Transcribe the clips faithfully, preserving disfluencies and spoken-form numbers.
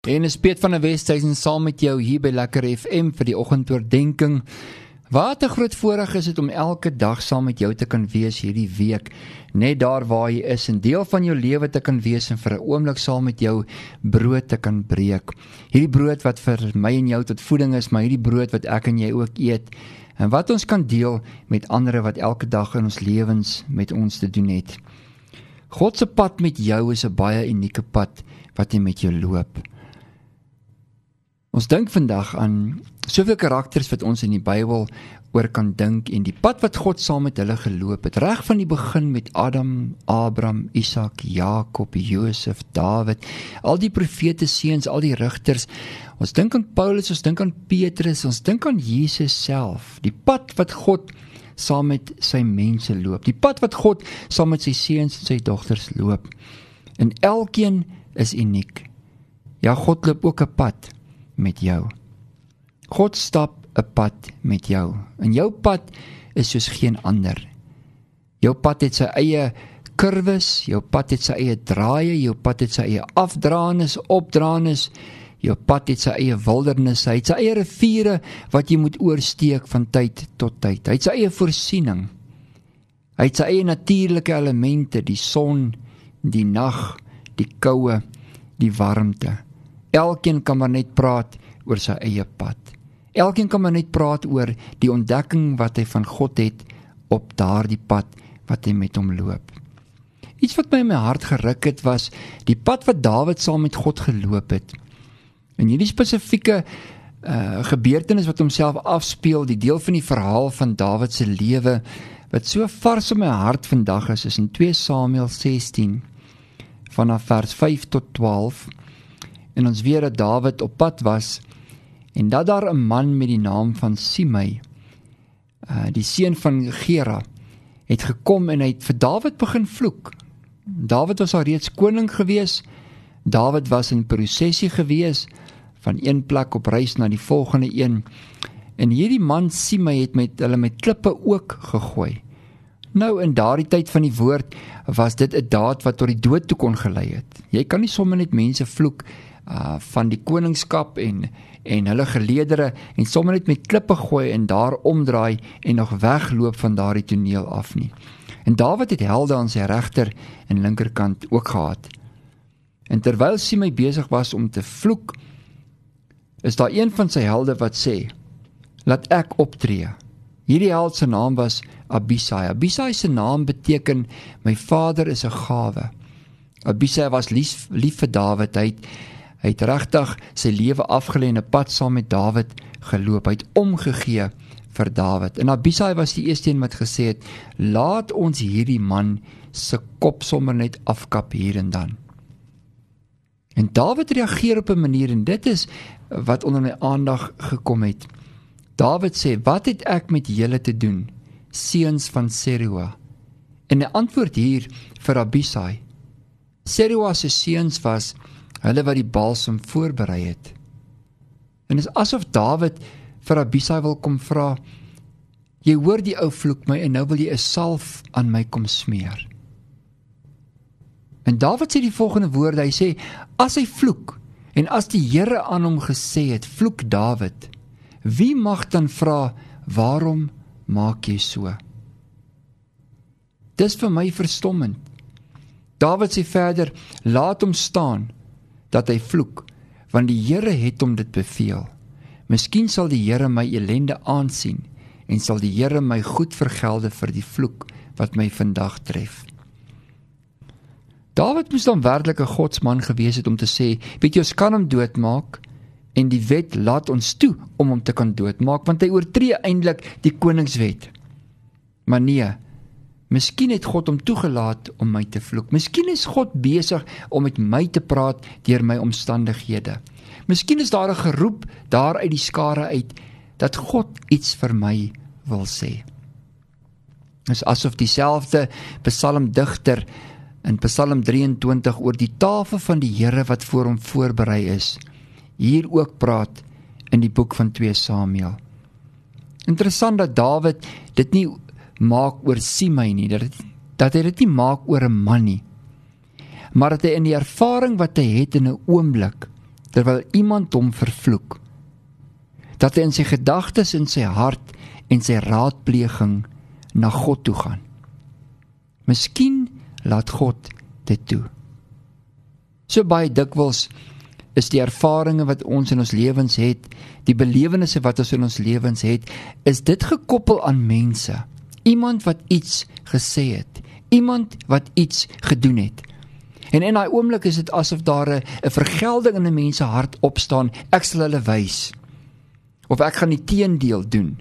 En is Piet van der Westhuizen saam met jou hier by Lekker F M vir die oggendoordenkings. Wat 'n groot voorreg is dit om elke dag saam met jou te kan wees hierdie week, net daar waar jy is, en deel van jou lewe te kan wees en vir 'n oomblik saam met jou brood te kan breek. Hierdie brood wat vir my en jou tot voeding is, maar hierdie brood wat ek en jy ook eet, en wat ons kan deel met ander wat elke dag in ons lewens met ons te doen het. God se pad met jou is 'n baie unieke pad wat hy met jou loop. Ons dink vandag aan soveel karakters wat ons in die Bybel oor kan dink en die pad wat God saam met hulle geloop het, reg van die begin met Adam, Abraham, Isak, Jakob, Josef, Dawid, al die profete seuns, al die rigters. Ons dink aan Paulus, ons dink aan Petrus, ons dink aan Jesus self, die pad wat God saam met sy mense loop, die pad wat God saam met sy seuns en sy dogters loop. En elkeen is uniek. Ja, God loop ook 'n pad met jou. God stap 'n pad met jou, en jou pad is soos geen ander. Jou pad het sy eie kurwes, jou pad het sy eie draaie, jou pad het sy eie afdraanis, opdraanis, jou pad het sy eie wildernis, hy het sy eie riviere wat jy moet oorsteek van tyd tot tyd, hy het sy eie voorsiening, hy het sy eie natuurlike elemente, die son, die nag, die koue, die warmte. Elkeen kan maar net praat oor sy eie pad. Elkeen kan maar net praat oor die ontdekking wat hy van God het op daardie pad wat hy met hom loop. Iets wat my in my hart geruk het was die pad wat Dawid saam met God geloop het. En hierdie spesifieke uh, gebeurtenis wat homself afspeel, die deel van die verhaal van Dawid se lewe, wat so vars in my hart vandag is, is in twee Samuel sestien, vanaf vers vyf tot twaalf, en ons weet dat Dawid op pad was, en dat daar 'n man met die naam van Simei, uh, die seun van Gera, het gekom en hy het vir Dawid begin vloek. Dawid was al reeds koning gewees, Dawid was in prosessie gewees, van een plek op reis na die volgende een, en hierdie man Simei het met hulle met klippe ook gegooi. Nou, in daardie tyd van die woord, was dit 'n daad wat tot die dood toe kon gelei het. Jy kan nie sommer net mense vloek, Uh, van die koningskap en, en hulle geleedere en sommer net met klippe gooi en daar omdraai en nog wegloop van daardie toneel af nie. En Dawid het helde aan sy regter en linkerkant ook gehad. En terwyl Simei besig was om te vloek, is daar een van sy helde wat sê, laat ek optree. Hierdie held se naam was Abisai. Abisai se naam beteken, my vader is 'n gawe. Abisai was lief, lief vir Dawid. Hy het Hy het regtig sy lewe afgelê en 'n pad saam met Dawid geloop. Hy het omgegee vir Dawid. En Abisai was die eerste een wat gesê het, laat ons hierdie man se kop sommer net afkap hier en dan. En Dawid reageer op 'n manier, en dit is wat onder my aandag gekom het. Dawid sê, wat het ek met julle te doen, seuns van Seruia? En hy antwoord hier vir Abisai. Seruia se seuns was hulle wat die balsam voorberei het. En is asof Dawid vir Abisai wil kom vra, jy hoor die ou vloek my en nou wil jy 'n salf aan my kom smeer. En Dawid sê die volgende woorde, hy sê, as hy vloek, en as die Here aan hom gesê het, vloek Dawid, wie mag dan vra, waarom maak jy so? Dis vir my verstommend. Dawid sê verder, laat hom staan, dat hy vloek, want die Here het hom dit beveel. Miskien sal die Here my ellende aansien, en sal die Here my goed vergelde vir die vloek, wat my vandag tref. Dawid moes dan werklik 'n godsman gewees het om te sê, weet jy, ons kan hom doodmaak, en die wet laat ons toe om hom te kan doodmaak, want hy oortree eintlik die koningswet. Maar nee, miskien het God hom toegelaat om my te vloek. Miskien is God besig om met my te praat deur my omstandighede. Miskien is daar 'n geroep daar uit die skare uit, dat God iets vir my wil sê. Dit is asof dieselfde psalmdigter in Psalm drieëntwintig oor die tafel van die Here wat voor hom voorberei is, hier ook praat in die boek van twee Samuel. Interessant dat Dawid dit nie maak oor Simei nie, dat, dat hy dit nie maak oor 'n man nie, maar dat hy in die ervaring wat hy het in 'n oomblik terwyl iemand hom vervloek, dat hy in sy gedagtes, in sy hart en sy raadpleging na God toe gaan. Miskien laat God dit toe. So baie dikwels is die ervarings wat ons in ons lewens het, die belewennisse wat ons in ons lewens het, is dit gekoppel aan mense. Iemand wat iets gesê het, iemand wat iets gedoen het. En in daai oomblik is dit asof daar 'n vergelding in 'n mens se hart opstaan, ek sal hulle wys, of ek gaan die teendeel doen.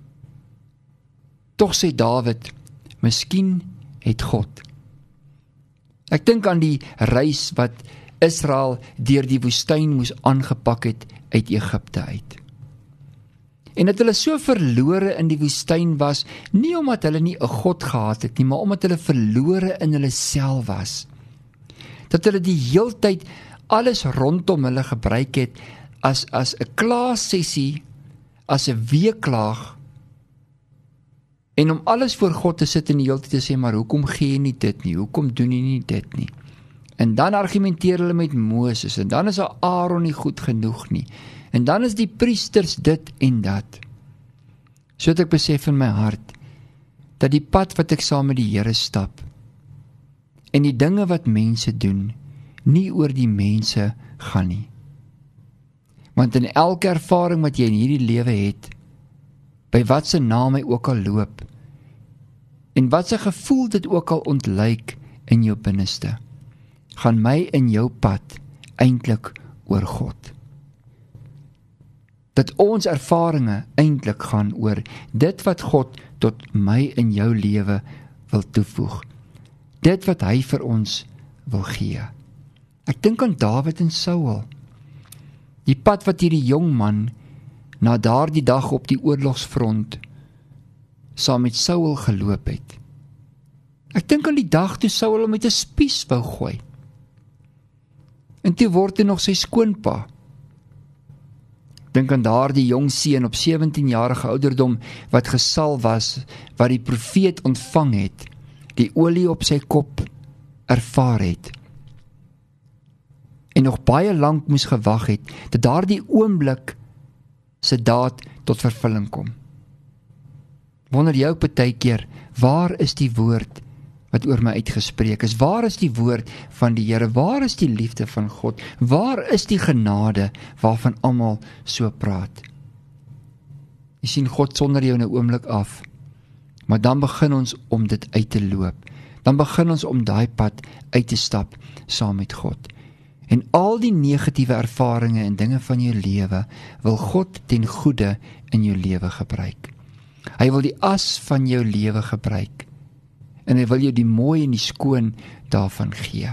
Tog sê Dawid, miskien het God. Ek dink aan die reis wat Israel deur die woestyn moes aangepak het uit Egipte uit. En dat hulle so verlore in die woestyn was, nie omdat hulle nie 'n God gehad het nie, maar omdat hulle verlore in hulle self was. Dat hulle die heeltyd alles rondom hulle gebruik het as as 'n klaassessie, as 'n weeklaag, en om alles voor God te sit en die heeltyd te sê, maar hoekom gee jy nie dit nie, hoekom doen jy nie dit nie? En dan argumenteer hulle met Moses, en dan is Aaron nie goed genoeg nie, en dan is die priesters dit en dat. So het ek besef in my hart, dat die pad wat ek saam met die Here stap, en die dinge wat mense doen, nie oor die mense gaan nie. Want in elke ervaring wat jy in hierdie lewe het, by wat se naam hy ook al loop, en wat se gevoel dit ook al ontlyk in jou binneste, gaan my in jou pad eintlik oor God. Dat ons ervarings eintlik gaan oor dit wat God tot my in jou lewe wil toevoeg. Dit wat hy vir ons wil gee. Ek dink aan Dawid en Saul. Die pad wat hierdie jong man na daardie dag op die oorlogsfront saam met Saul geloop het. Ek dink aan die dag toe Saul hom met 'n spies wou gooi. En toe word hy nog sy skoonpa. Ek dink aan daardie jong seun op sewentien-jarige ouderdom wat gesalf was, wat die profeet ontvang het, die olie op sy kop ervaar het, en nog baie lank moes gewag het, dat daardie oomblik sy daad tot vervulling kom. Wonder jy ook partykeer, waar is die woord wat oor my uitgespreek is? Waar is die woord van die Here? Waar is die liefde van God? Waar is die genade waarvan almal so praat? Jy sien God sonder jou in 'n oomblik af, maar dan begin ons om dit uit te loop. Dan begin ons om daai pad uit te stap saam met God. En al die negatiewe ervarings en dinge van jou lewe wil God ten goeie in jou lewe gebruik. Hy wil die as van jou lewe gebruik. En hy wil jou die mooi en die skoon daarvan gee.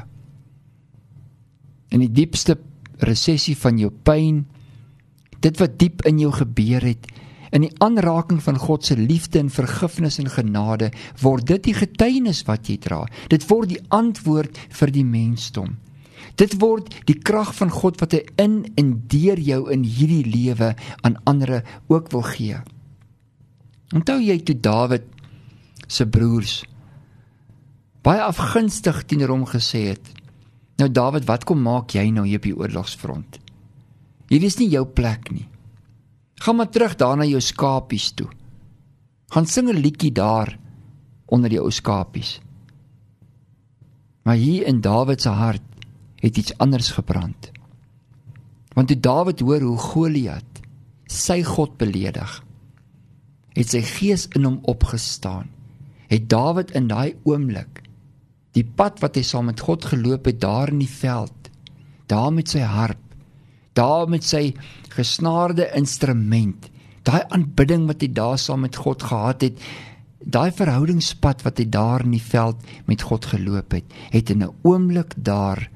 In die diepste resessie van jou pyn, dit wat diep in jou gebeur het, in die aanraking van God se liefde en vergifnis en genade, word dit die getuienis wat jy dra. Dit word die antwoord vir die mensdom. Dit word die krag van God wat hy in en deur jou in hierdie lewe aan ander ook wil gee. Onthou jy toe Dawid se broers baie afgunstig teenoor hom gesê het, nou Dawid, wat kom maak jy nou hier op die oorlogsfront? Hierdie is nie jou plek nie. Gaan maar terug daar na jou skapies toe. Gaan sing 'n liedjie daar onder die ou skapies. Maar hier in Dawid se hart het iets anders gebrand. Want toe Dawid hoor hoe Goliat sy God beledig, het sy gees in hom opgestaan. Het Dawid in daai oomblik die pad wat hy saam met God geloop het daar in die veld, daar met sy harp, daar met sy gesnaarde instrument, daai aanbidding wat hy daar saam met God gehad het, daai verhoudingspad wat hy daar in die veld met God geloop het, het in 'n oomblik daar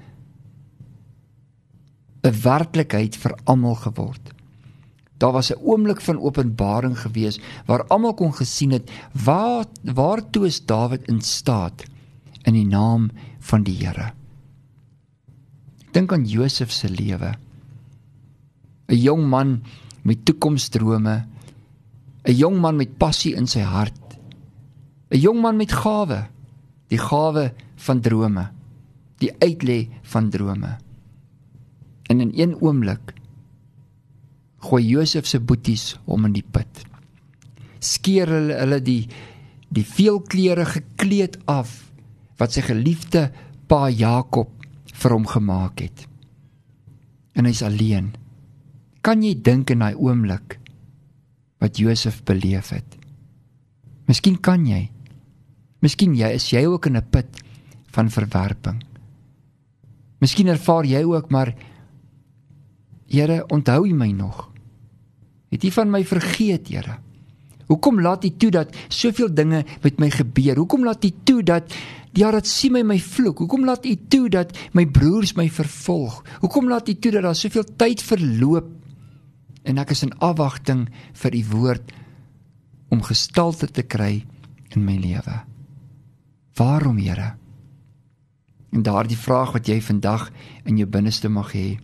'n werklikheid vir almal geword. Daar was 'n oomblik van openbaring gewees, waar almal kon gesien het, waar, waartoe is Dawid in staat, in die naam van die Here. Ek dink aan Josef se lewe. 'n Jong man met toekomsdrome, 'n jong man met passie in sy hart, 'n jong man met gawe, die gawe van drome, die uitlê van drome. En in een oomblik gooi Josef se boeties om in die put. Skeer hulle, hulle die, die veelkleurige kleed af, wat sy geliefde pa Jakob vir hom gemaak het. En hy's alleen. Kan jy dink in daai oomblik wat Josef beleef het? Miskien kan jy. Miskien jy, is jy ook in 'n put van verwerping. Miskien ervaar jy ook, maar Here, onthou U my nog? Het U van my vergeet, Here? Hoekom laat U toe dat soveel dinge met my gebeur? Hoekom laat U toe dat, ja, dat sien my my vloek? Hoekom laat U toe dat my broers my vervolg? Hoekom laat U toe dat daar soveel tyd verloop en ek is in afwagting vir U woord om gestalte te kry in my lewe? Waarom, Here? En daardie vraag wat jy vandag in jou binneste mag hê,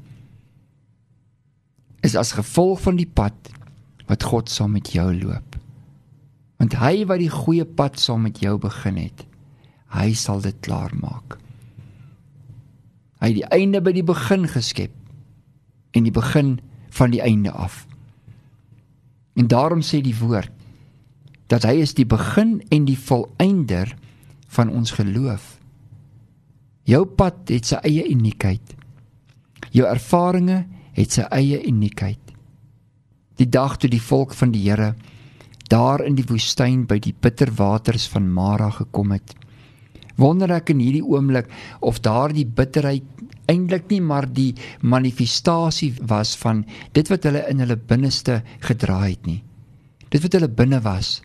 is as gevolg van die pad wat God saam met jou loop. Want hy wat die goeie pad saam met jou begin het, hy sal dit klaar maak. Hy het die einde by die begin geskep en die begin van die einde af. En daarom sê die woord dat hy is die begin en die volëinder van ons geloof. Jou pad het sy eie uniekheid. Jou ervarings het sy eie uniekheid. Die dag toe die volk van die Here daar in die woestyn by die bitter waters van Mara gekom het, wonder ek in hierdie oomblik of daar die bitterheid eintlik nie maar die manifestasie was van dit wat hulle in hulle binneste gedra het nie. Dit wat hulle binne was.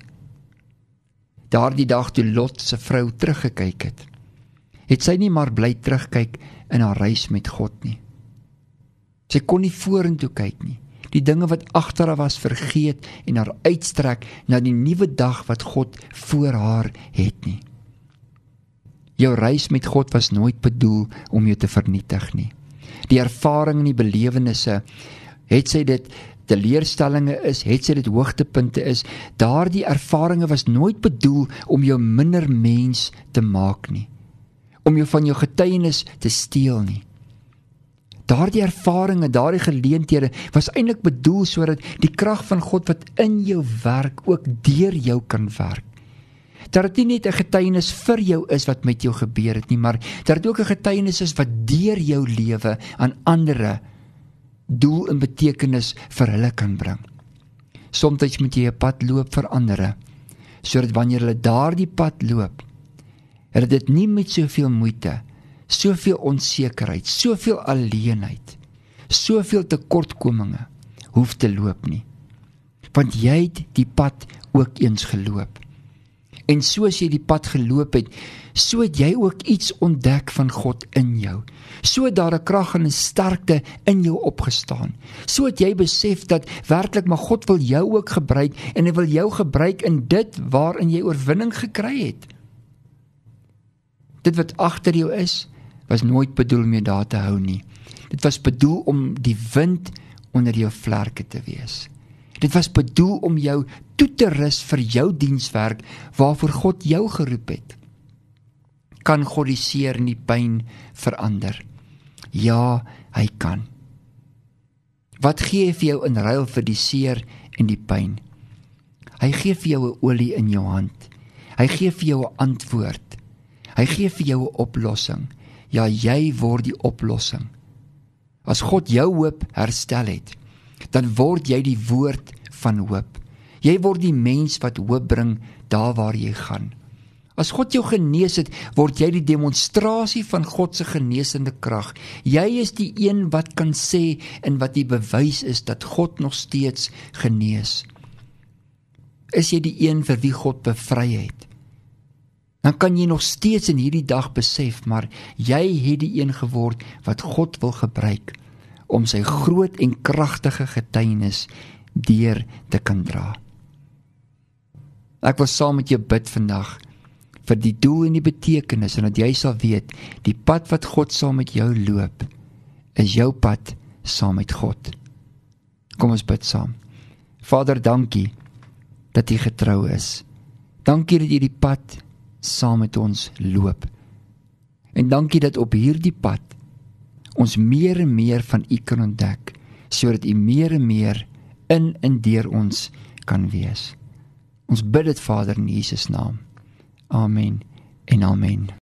Daardie dag toe Lot se vrou teruggekyk het, het sy nie maar bly terugkyk in haar reis met God nie. Sy kon nie vorentoe kyk nie. Die dinge wat agter haar was vergeet en haar uitstrek na die nuwe dag wat God voor haar het nie. Jou reis met God was nooit bedoel om jou te vernietig nie. Die ervaring en die belewennisse, het sy dit teleurstellinge is, het sy dit hoogtepunte is, daardie ervarings was nooit bedoel om jou minder mens te maak nie, om jou van jou getuienis te steel nie. Daardie ervarings, daardie geleenthede was eintlik bedoel sodat die krag van God wat in jou werk ook deur jou kan werk. Dat dit nie net 'n getuienis vir jou is wat met jou gebeur het nie, maar dat dit ook 'n getuienis is wat deur jou lewe aan ander doel en betekenis vir hulle kan bring. Soms moet jy 'n pad loop vir ander, sodat wanneer hulle daardie pad loop, dat dit nie met soveel moeite, soveel onsekerheid, soveel alleenheid, soveel tekortkominge hoef te loop nie. Want jy het die pad ook eens geloop. En soos jy die pad geloop het, so het jy ook iets ontdek van God in jou. So het daar 'n krag en 'n sterkte in jou opgestaan. So het jy besef dat werklik maar God wil jou ook gebruik en hy wil jou gebruik in dit waarin jy oorwinning gekry het. Dit wat agter jou is, was nooit bedoel om jou daar te hou nie. Dit was bedoel om die wind onder jou vlerke te wees. Dit was bedoel om jou toe te rus vir jou dienswerk waarvoor God jou geroep het. Kan God die seer en die pyn verander? Ja, hy kan. Wat gee hy vir jou in ruil vir die seer en die pyn? Hy gee vir jou 'n olie in jou hand. Hy gee vir jou 'n antwoord. Hy gee vir jou 'n oplossing. Ja, jy word die oplossing. As God jou hoop herstel het, dan word jy die woord van hoop. Jy word die mens wat hoop bring daar waar jy gaan. As God jou genees het, word jy die demonstrasie van God se genesende krag. Jy is die een wat kan sê en wat die bewys is dat God nog steeds genees. Is jy die een vir wie God bevry het? Dan kan jy nog steeds in hierdie dag besef, maar jy het die een geword wat God wil gebruik om sy groot en kragtige getuienis deur te kan dra. Ek wil saam met jou bid vandag vir die doel en die betekenis en dat jy sal weet, die pad wat God saam met jou loop, is jou pad saam met God. Kom ons bid saam. Vader, dankie dat U getrou is. Dankie dat U die pad saam met ons loop. En dankie dat op hierdie pad ons meer en meer van U kan ontdek, sodat U meer en meer in en deur ons kan wees. Ons bid dit, Vader, in Jesus naam. Amen en amen.